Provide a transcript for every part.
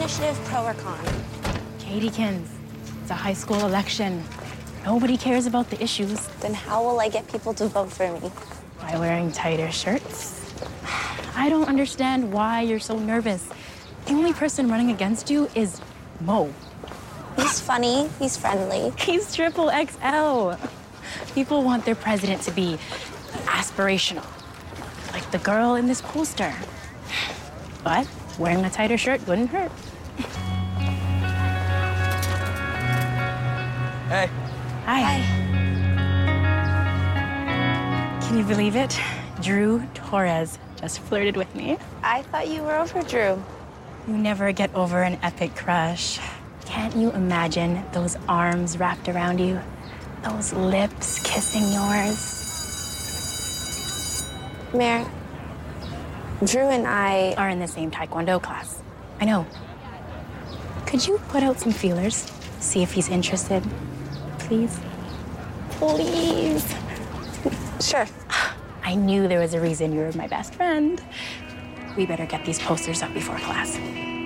initiative, pro or con? Katykins, it's a high school election. Nobody cares about the issues. Then how will I get people to vote for me? By wearing tighter shirts. I don't understand why you're so nervous. The only person running against you is Mo. He's funny, he's friendly. He's triple XL. People want their president to be aspirational, like the girl in this poster. But wearing a tighter shirt wouldn't hurt. Hey. Hi. Can you believe it? Drew Torres just flirted with me. I thought you were over Drew. You never get over an epic crush. Can't you imagine those arms wrapped around you? Those lips kissing yours? Mare, Drew and I are in the same Taekwondo class. I know. Could you put out some feelers? See if he's interested, please? Please. Sure. I knew there was a reason you were my best friend. We better get these posters up before class.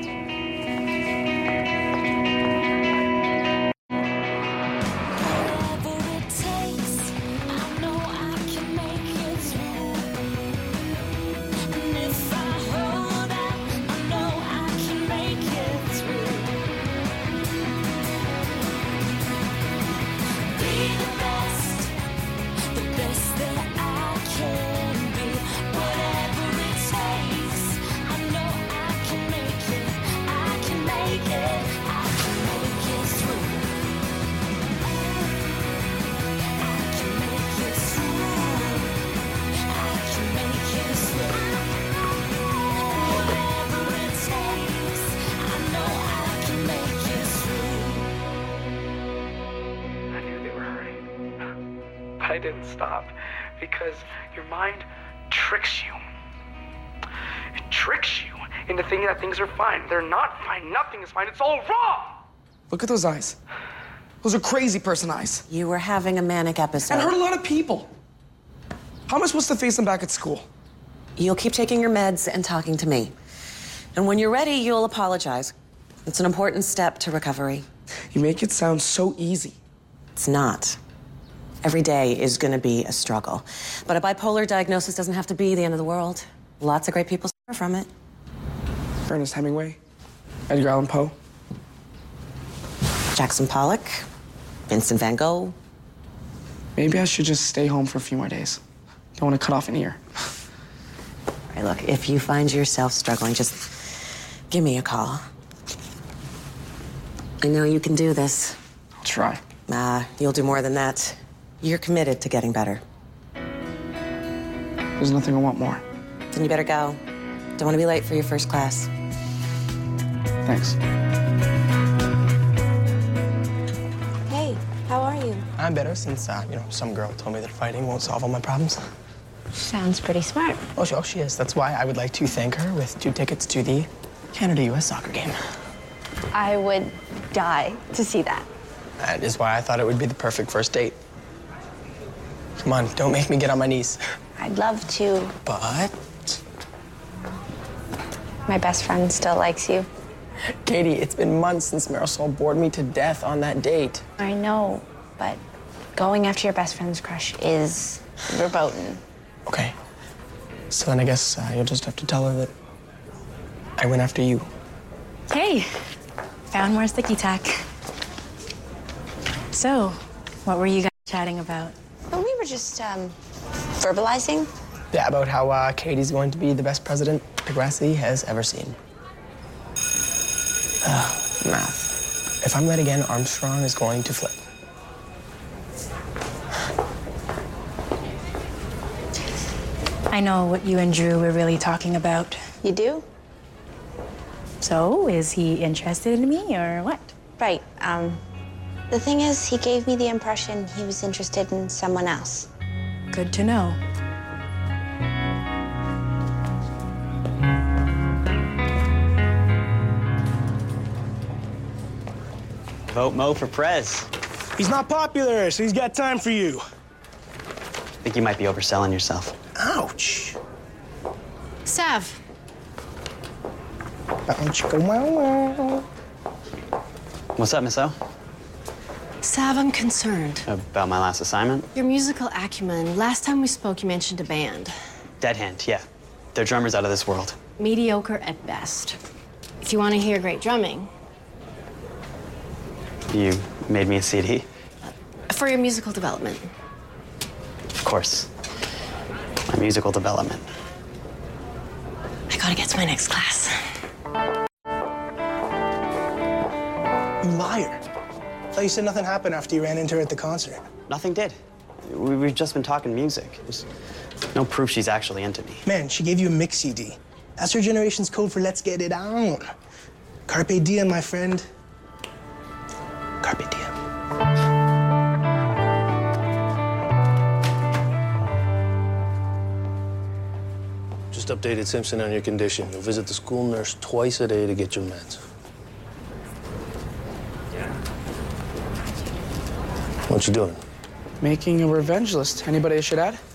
I didn't stop because your mind tricks you. It tricks you into thinking that things are fine. They're not fine. Nothing is fine. It's all wrong. Look at those eyes. Those are crazy person eyes. You were having a manic episode. And hurt a lot of people. How am I supposed to face them back at school? You'll keep taking your meds and talking to me. And when you're ready, you'll apologize. It's an important step to recovery. You make it sound so easy. It's not. Every day is going to be a struggle. But a bipolar diagnosis doesn't have to be the end of the world. Lots of great people suffer from it. Ernest Hemingway, Edgar Allan Poe, Jackson Pollock, Vincent van Gogh. Maybe I should just stay home for a few more days. Don't want to cut off an ear. All right, look, if you find yourself struggling, just give me a call. I know you can do this. I'll try. You'll do more than that. You're committed to getting better. There's nothing I want more. Then you better go. Don't want to be late for your first class. Thanks. Hey, how are you? I'm better since, some girl told me that fighting won't solve all my problems. Sounds pretty smart. Oh, she is. That's why I would like to thank her with 2 tickets to the Canada-US soccer game. I would die to see that. That is why I thought it would be the perfect first date. Come on, don't make me get on my knees. I'd love to. But... My best friend still likes you. Katie, it's been months since Marisol bored me to death on that date. I know, but going after your best friend's crush is verboten. Okay. So then I guess you'll just have to tell her that I went after you. Hey, found more sticky tack. So, what were you guys chatting about? Well, we were just, verbalizing. Yeah, about how Katie's going to be the best president Degrassi has ever seen. Math. If I'm right again, Armstrong is going to flip. I know what you and Drew were really talking about. You do? So, is he interested in me or what? Right. The thing is, he gave me the impression he was interested in someone else. Good to know. Vote Mo for Prez. He's not popular, so he's got time for you. I think you might be overselling yourself. Ouch. Sav. What's up, Miss O? Sav, I'm concerned. About my last assignment? Your musical acumen. Last time we spoke, you mentioned a band. Dead Hand, yeah. Their drummer's out of this world. Mediocre at best. If you want to hear great drumming. You made me a CD? For your musical development. Of course. My musical development. I gotta get to my next class. You liar. I thought you said nothing happened after you ran into her at the concert. Nothing did. We've just been talking music. There's no proof she's actually into me. Man, she gave you a mix CD. That's her generation's code for let's get it on. Carpe diem, my friend. Carpe diem. Just updated Simpson on your condition. You'll visit the school nurse twice a day to get your meds. What you doing? Making a revenge list. Anybody I should add?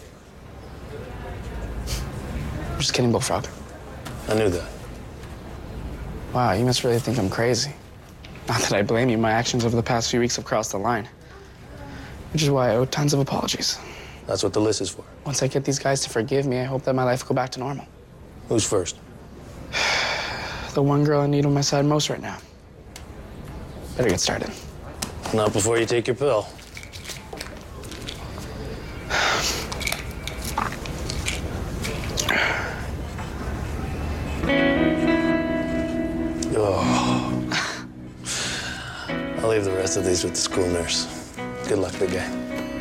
I'm just kidding, Bullfrog. I knew that. Wow, you must really think I'm crazy. Not that I blame you. My actions over the past few weeks have crossed the line. Which is why I owe tons of apologies. That's what the list is for. Once I get these guys to forgive me, I hope that my life will go back to normal. Who's first? The one girl I need on my side most right now. Better get started. Not before you take your pill. Oh. I'll leave the rest of these with the school nurse. Good luck, big guy.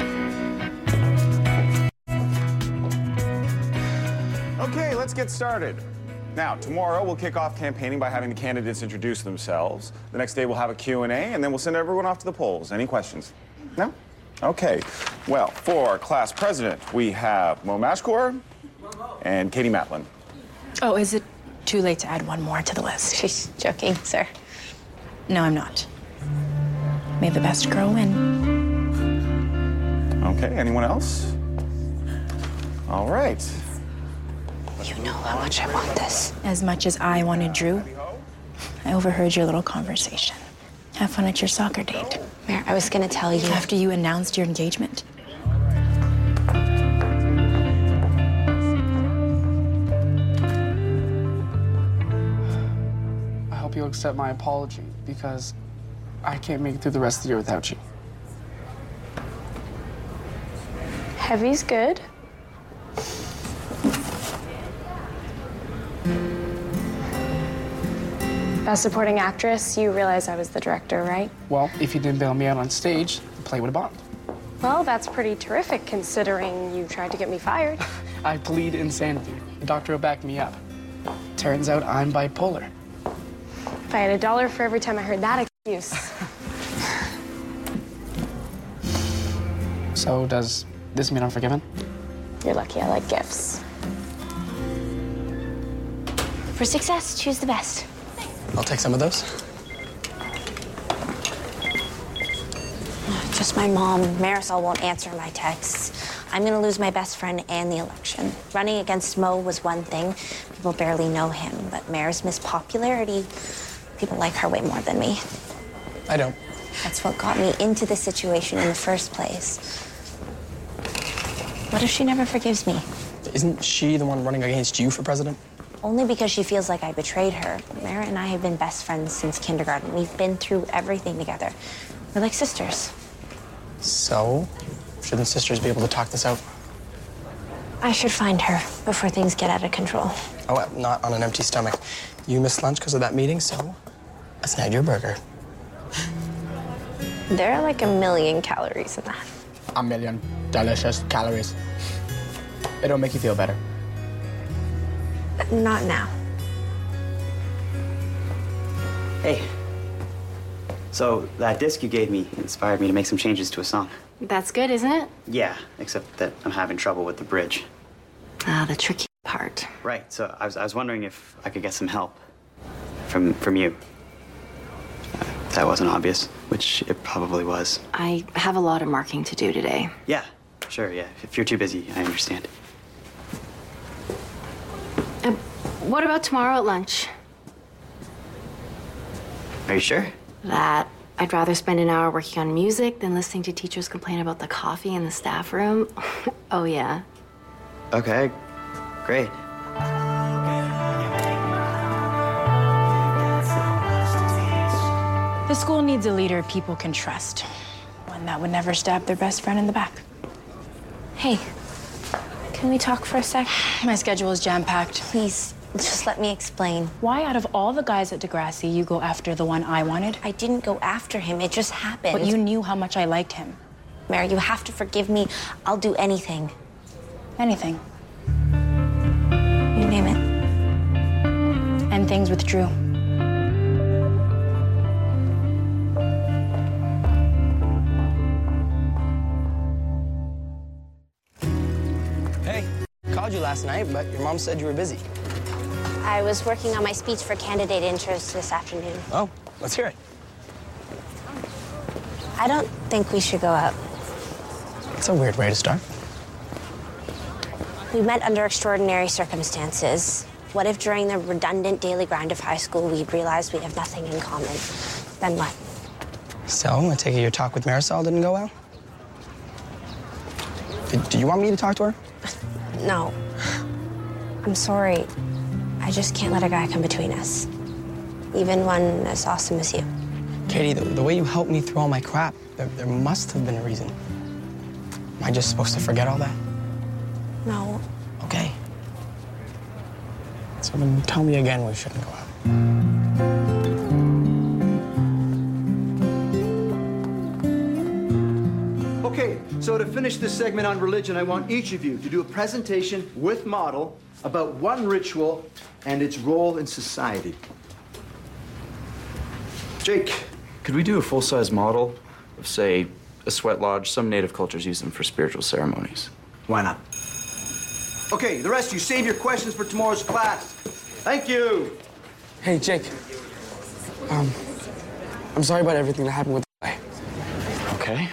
Okay, let's get started. Now, tomorrow we'll kick off campaigning by having the candidates introduce themselves. The next day we'll have a Q&A, and then we'll send everyone off to the polls. Any questions? No? Okay. Well, for class president, we have Mo Mashkour and Katie Matlin. Oh, is it too late to add one more to the list? She's joking, sir. No, I'm not. May the best girl win. Okay, anyone else? All right. You know how much I want this. As much as I wanted Drew, I overheard your little conversation. Have fun at your soccer date. Mare, I was gonna tell you. After you announced your engagement. I hope you'll accept my apology, because I can't make it through the rest of the year without you. Heavy's good. Best supporting actress, you realize I was the director, right? Well, if you didn't bail me out on stage, the play would have bombed. Well, that's pretty terrific considering you tried to get me fired. I plead insanity. The doctor will back me up. Turns out I'm bipolar. If I had $1 for every time I heard that excuse. So does this mean I'm forgiven? You're lucky I like gifts. For success, choose the best. I'll take some of those. Just my mom. Marisol won't answer my texts. I'm gonna lose my best friend and the election. Running against Mo was one thing. People barely know him, but Mare's Miss Popularity, people like her way more than me. I don't. That's what got me into this situation in the first place. What if she never forgives me? Isn't she the one running against you for president? Only because she feels like I betrayed her. Mara and I have been best friends since kindergarten. We've been through everything together. We're like sisters. So, shouldn't sisters be able to talk this out? I should find her before things get out of control. Oh, well, not on an empty stomach. You missed lunch because of that meeting, so I snagged your burger. There are like 1,000,000 calories in that. 1,000,000 delicious calories. It'll make you feel better. Not now. Hey. So, that disc you gave me inspired me to make some changes to a song. That's good, isn't it? Yeah, except that I'm having trouble with the bridge. Ah, the tricky part. Right, so I was wondering if I could get some help from you. If that wasn't obvious, which it probably was. I have a lot of marking to do today. Yeah, sure, yeah. If you're too busy, I understand. What about tomorrow at lunch? Are you sure? That I'd rather spend an hour working on music than listening to teachers complain about the coffee in the staff room. Oh, yeah. Okay, great. The school needs a leader people can trust. One that would never stab their best friend in the back. Hey, can we talk for a sec? My schedule is jam-packed. Please, just let me explain. Why, out of all the guys at Degrassi, you go after the one I wanted? I didn't go after him. It just happened. But you knew how much I liked him. Mary, you have to forgive me. I'll do anything. Anything. You name it. End things with Drew. Hey, called you last night, but your mom said you were busy. I was working on my speech for candidate interest this afternoon. Oh, let's hear it. I don't think we should go out. It's a weird way to start. We met under extraordinary circumstances. What if during the redundant daily grind of high school we'd realized we have nothing in common? Then what? So, I take it your talk with Marisol didn't go well? Do you want me to talk to her? No. I'm sorry. I just can't let a guy come between us. Even one as awesome as you. Katie, the way you helped me through all my crap, there must have been a reason. Am I just supposed to forget all that? No. Okay. So then tell me again we shouldn't go out. Okay, so to finish this segment on religion, I want each of you to do a presentation with model about one ritual and its role in society. Jake, could we do a full-size model of, say, a sweat lodge? Some native cultures use them for spiritual ceremonies. Why not? Okay, the rest of you, save your questions for tomorrow's class. Thank you. Hey, Jake. I'm sorry about everything that happened with the guy. Okay.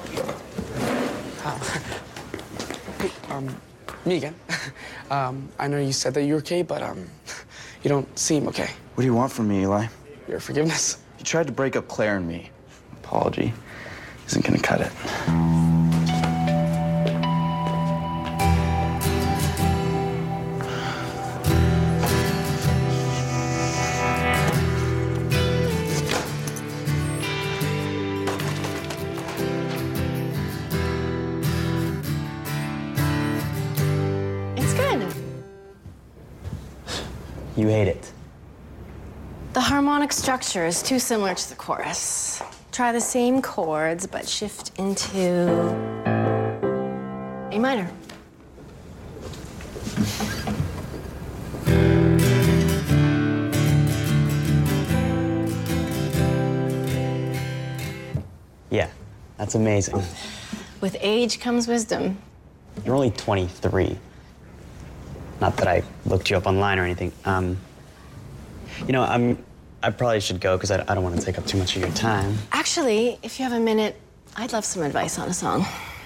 Hey, me again. I know you said that you were okay, but, you don't seem okay. What do you want from me, Eli? Your forgiveness. You tried to break up Claire and me. Apology isn't gonna cut it. It's good. You hate it. The harmonic structure is too similar to the chorus. Try the same chords, but shift into A minor. Yeah, that's amazing. With age comes wisdom. You're only 23. Not that I looked you up online or anything. You know, I probably should go because I don't want to take up too much of your time. Actually, if you have a minute, I'd love some advice on a song.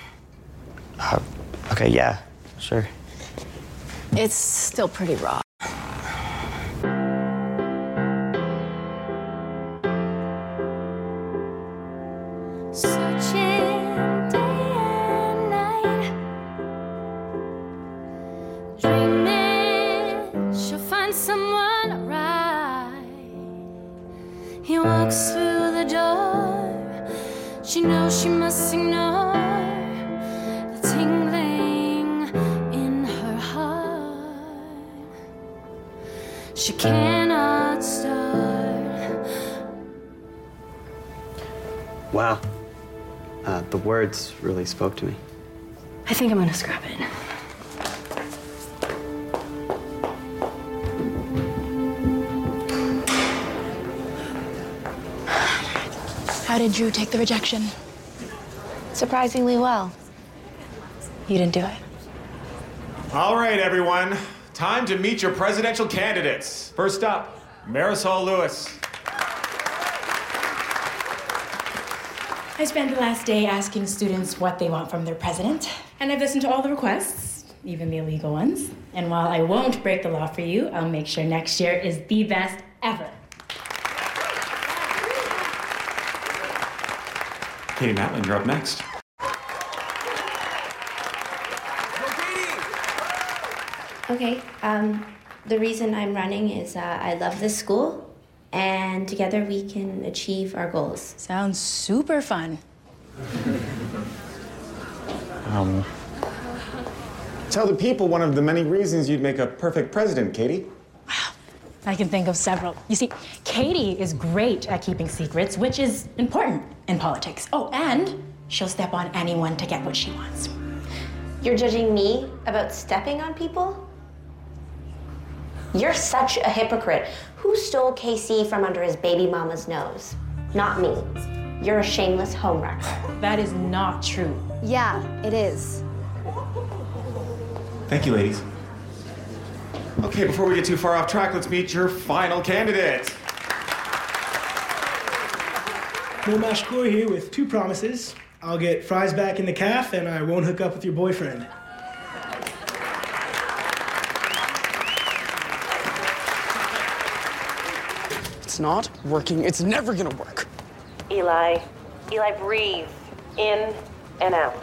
Okay, yeah, sure. It's still pretty raw. Searching day and night, dreaming she'll find someone right. He walks through the door, she knows she must ignore the tingling in her heart. She cannot start. Wow. The words really spoke to me. I think I'm gonna scrap it. How did Drew take the rejection? Surprisingly well. You didn't do it. All right, everyone. Time to meet your presidential candidates. First up, Marisol Lewis. I spent the last day asking students what they want from their president, and I've listened to all the requests, even the illegal ones. And while I won't break the law for you, I'll make sure next year is the best ever. Katie Matlin, you're up next. Okay, the reason I'm running is I love this school, and together we can achieve our goals. Sounds super fun. Tell the people one of the many reasons you'd make a perfect president, Katie. I can think of several. You see, Katie is great at keeping secrets, which is important in politics. Oh, and she'll step on anyone to get what she wants. You're judging me about stepping on people? You're such a hypocrite. Who stole KC from under his baby mama's nose? Not me. You're a shameless homewrecker. That is not true. Yeah, it is. Thank you, ladies. Okay, before we get too far off track, let's meet your final candidate. Nomad Shakur here with 2 promises. I'll get fries back in the calf, and I won't hook up with your boyfriend. It's not working. It's never gonna work. Eli, breathe. In and out.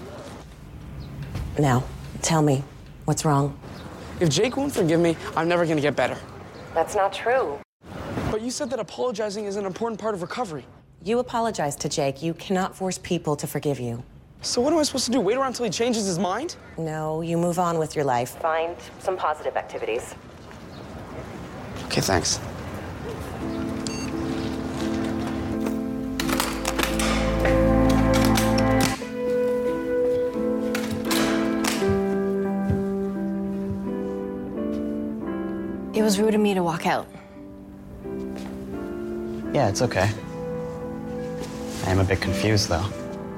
Now, tell me, what's wrong? If Jake won't forgive me, I'm never gonna get better. That's not true. But you said that apologizing is an important part of recovery. You apologize to Jake. You cannot force people to forgive you. So what am I supposed to do? Wait around until he changes his mind? No, you move on with your life. Find some positive activities. Okay, thanks. It was rude of me to walk out. Yeah, it's okay. I am a bit confused, though.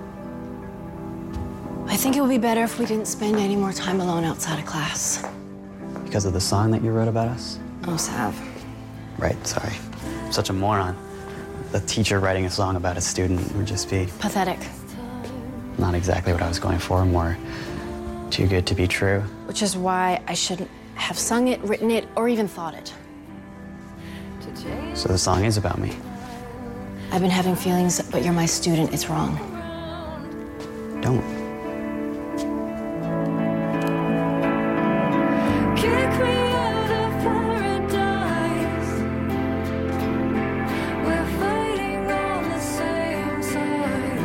I think it would be better if we didn't spend any more time alone outside of class. Because of the song that you wrote about us? Oh, Sav. Right, sorry. I'm such a moron. The teacher writing a song about a student would just be... Pathetic. Not exactly what I was going for, more too good to be true. Which is why I shouldn't have sung it, written it, or even thought it. So the song is about me. I've been having feelings, but you're my student. It's wrong. Don't. Kick me out of paradise. We're fighting on the same side.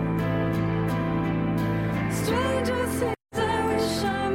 Stranger things I wish I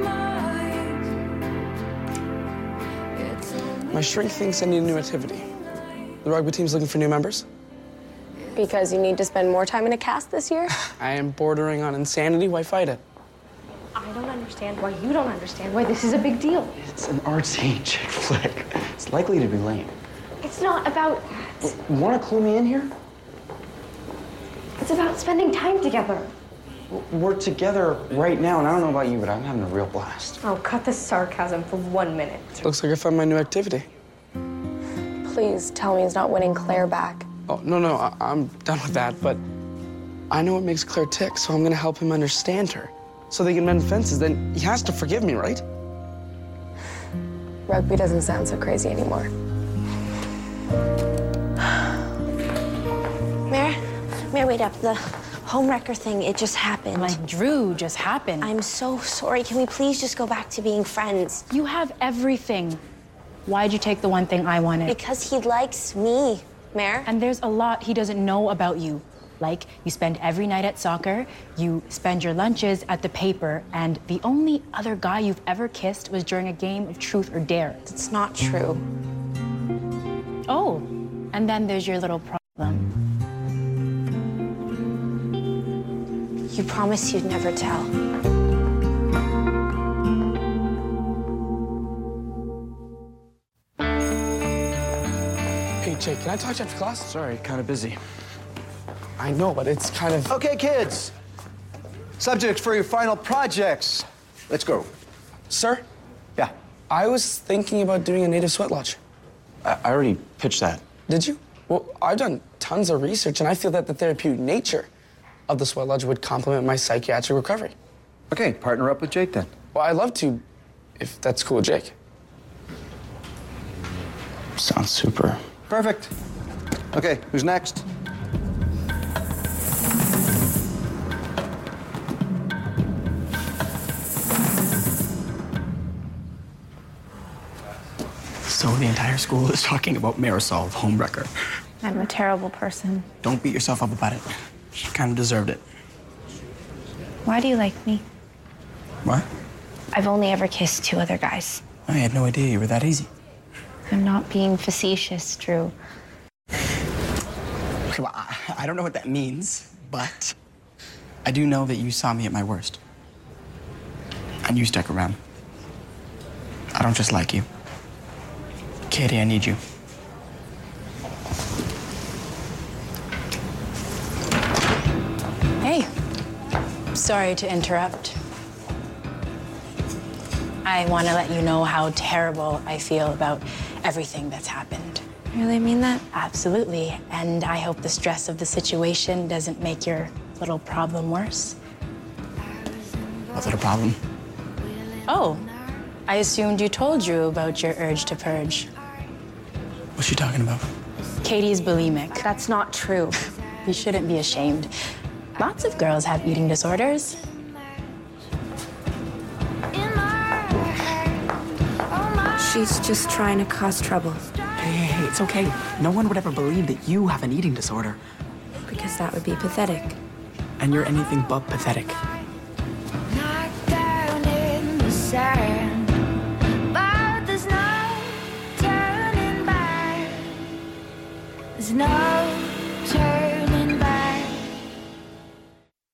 might. My shrink thinks I need a new activity. The rugby team's looking for new members. Because you need to spend more time in a cast this year? I am bordering on insanity. Why fight it? I don't understand why you don't understand why this is a big deal. It's an artsy chick flick. It's likely to be lame. It's not about that. Want to clue me in here? It's about spending time together. We're together right now, and I don't know about you, but I'm having a real blast. Oh, cut the sarcasm for 1 minute. Looks like I found my new activity. Please tell me he's not winning Claire back. Oh, no, I'm done with that, but I know what makes Claire tick, so I'm gonna help him understand her. So they can mend fences, then he has to forgive me, right? Rugby doesn't sound so crazy anymore. Mare, wait up. The homewrecker thing, it just happened. Like Drew just happened. I'm so sorry. Can we please just go back to being friends? You have everything. Why'd you take the one thing I wanted? Because he likes me, Mare. And there's a lot he doesn't know about you. Like, you spend every night at soccer, you spend your lunches at the paper, and the only other guy you've ever kissed was during a game of Truth or Dare. It's not true. Oh, and then there's your little problem. You promised you'd never tell. Hey, Jake, can I talk to you after class? Sorry, kind of busy. I know, but it's kind of... Okay, kids. Subjects for your final projects. Let's go. Sir? Yeah. I was thinking about doing a native sweat lodge. I already pitched that. Did you? Well, I've done tons of research, and I feel that the therapeutic nature of the sweat lodge would complement my psychiatric recovery. Okay, partner up with Jake then. Well, I'd love to, if that's cool with Jake. Sounds super. Perfect. Okay, who's next? So the entire school is talking about Marisol, the homewrecker. I'm a terrible person. Don't beat yourself up about it. She kind of deserved it. Why do you like me? What? I've only ever kissed 2 other guys. I had no idea you were that easy. I'm not being facetious, Drew. Okay, well, I don't know what that means, but I do know that you saw me at my worst. And you stuck around. I don't just like you. Katie, I need you. Hey, sorry to interrupt. I want to let you know how terrible I feel about everything that's happened. You really mean that? Absolutely. And I hope the stress of the situation doesn't make your little problem worse. What little problem? Oh, I assumed you told Drew about your urge to purge. What's she talking about? Katie's bulimic. That's not true. You shouldn't be ashamed. Lots of girls have eating disorders. She's just trying to cause trouble. Hey, it's okay. No one would ever believe that you have an eating disorder. Because that would be pathetic. And you're anything but pathetic. Knocked down in the sand, but there's no turning back. There's no